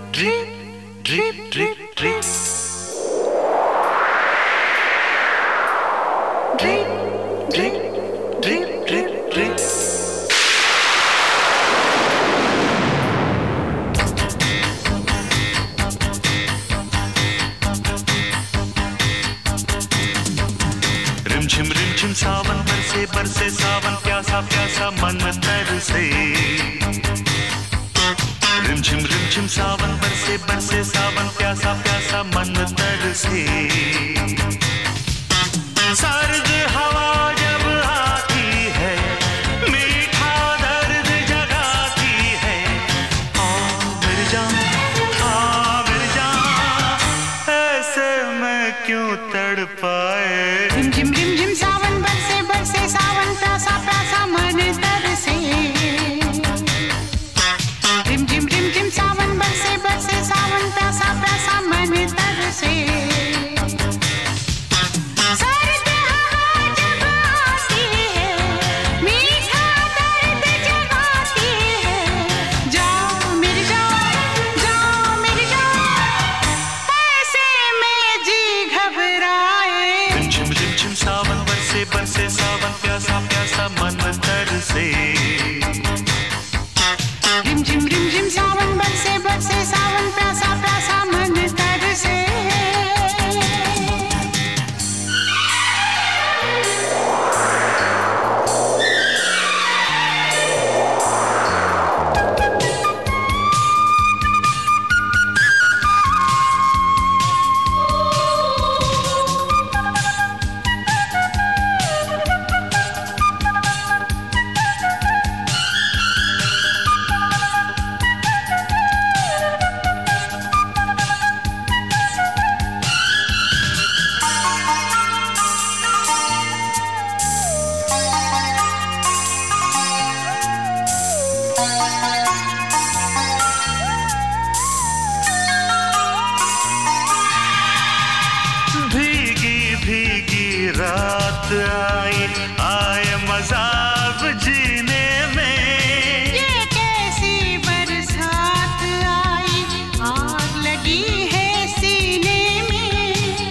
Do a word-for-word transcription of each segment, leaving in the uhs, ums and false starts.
drip, drip, drip, drip. Drip, drip, drip, drip, drip. रिमझिम रिमझिम सावन बरसे बरसे सावन प्यासा प्यासा मन तरसे। रिमझिम रिमझिम सावन बरसे बरसे सावन प्यासा प्यासा मन तरसे। सर्द हवा जब आती है मीठा दर्द जगाती है। आ मेरी जान, आ मेरी जान, ऐसे में क्यों तड़पाए। रिमझिम रिमझिम सावन बरसे बरसे सावन प्यासा प्यासा मन तरसे। रिमझिम रिमझिम सावन बरसे बरसे सावन प्यासा प्यासा मन तरसे। सर्द हवा जब आती है मीठा दर्द जगाती है। जाओ मेरी जान, जाओ मेरी जान, ऐसे में जी घबराए। रिमझिम रिमझिम सावन बरसे बरसे सावन प्यासा प्यासा मन तरसे। रिमझिम रिमझिम सावन बरसे बरसे सावन प्यासा प्यासा मन तरसे। भीगी भीगी रात आई आए मजाक जीने में। ये कैसी बरसात आई आग लगी है सीने में।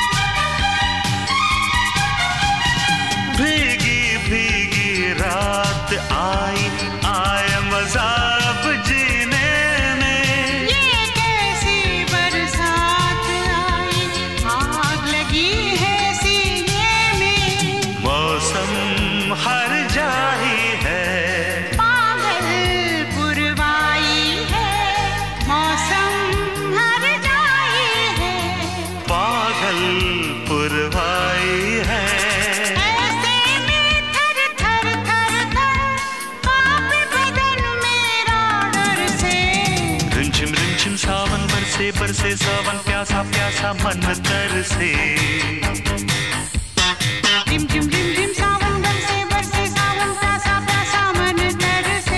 भीगी भीगी रात आई आए मजाक जीने में। ये कैसी बरसात आई आग लगी है सीने में। मौसम हर जाही है पागल पुरवाई है। मौसम हर जाई है पागल पुरवाई है। ऐसे में थर थर थर थर कांपे बदन मेरा डर से। रिमझिम रिमझिम सावन बरसे बरसे सावन प्यासा प्यासा मन तरसे। रिमझिम रिमझिम सावन बरसे बरसे सावन प्यासा प्यासा मन तरसे।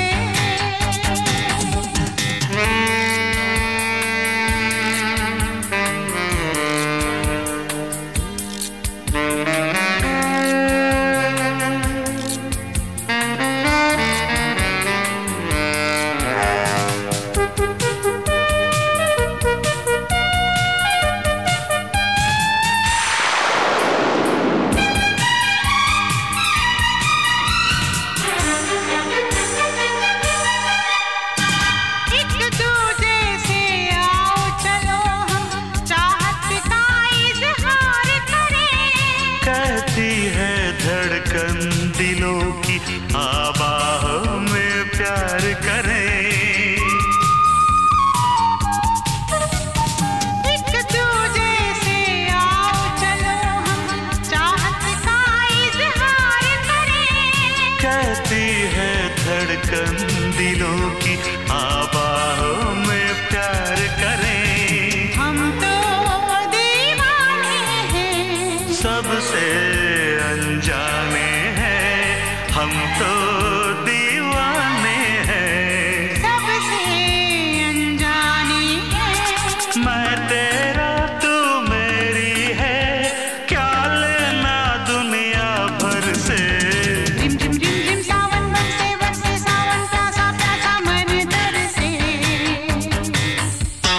एक दूजे से आओ चलो हम चाहत का इजहार करें। कहती है धड़कन दिलों की आवाह में प्यार करें। एक दूजे से आओ चलो हम चाहत का इजहार करें। कहती है धड़कन दिलों की आवाह में प्यार करें। हम तो दीवाने हैं सबसे अनजाने हैं हम तो दीवाने हैं। सबसे अनजाने हैं। मैं तेरा तू मेरी है क्या लेना दुनिया भर से। रिमझिम रिमझिम सावन बरसे बरसे सावन प्यासा प्यासा मन तरसे।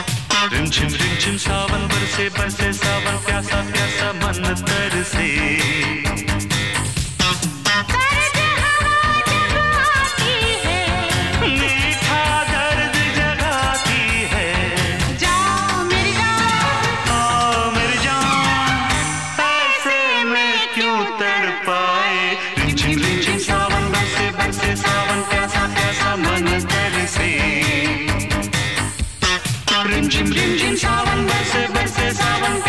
बरसे बरसे सावन प्यासा प्यासा मन तरसे। दर्द हवा जगाती है, मीठा दर्द जगाती है। जाओ मेरी जान, आओ मेरी जान, ऐसे में क्यों तड़पाए। रिमझिम रिमझिम सावन बरसे बरसे सावन प्यासा प्यासा मन तरसे। रिमझिम रिमझिम सावन बरसे बरसे सावन